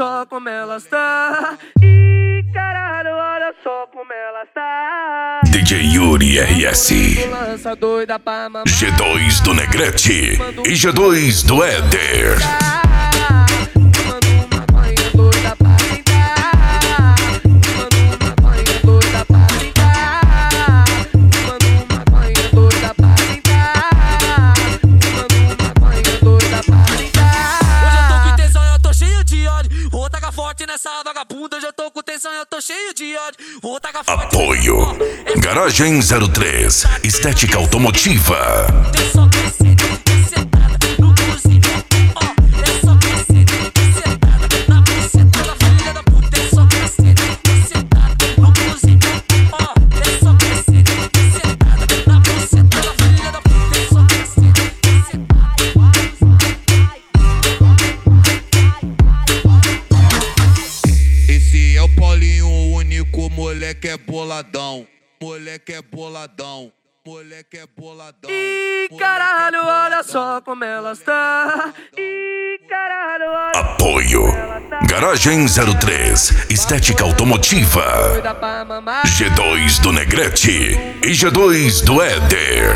só como elas tá. Ih, caralho, olha só como elas tá. DJ Yuri RS, Lança doida pra mamar. G2 do Negrete e G2 do Éder. Vou tacar forte nessa vagabunda, hoje eu tô com tensão, eu tô cheio de ódio. Vou tacar forte. Apoio Garagem 03, estética automotiva. É só crescer, sentada no cozinho. Ó, é só crescer, sentada na buceta da filha da puta. É só crescer, sentada no cozinho. Ó, é só crescer, sentada na buceta da filha da puta. É só crescer, sentada. Esse é o Paulinho, o único moleque é boladão. Moleque é boladão. Moleque é boladão. Ih, caralho, olha só como elas tá. Ih, caralho, olha. Apoio Garagem 03, estética automotiva. Doida pra mamar. G2 do Negrete e G2 do Éder.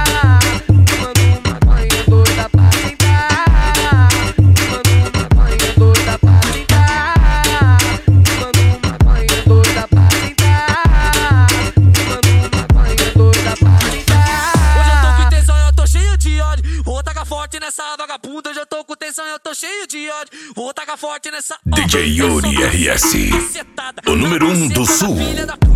Vou tacar forte nessa vagabunda, hoje eu tô com tensão, eu tô cheio de ódio. Vou tacar forte nessa. DJ Yuri RS, o número 1 do Sul.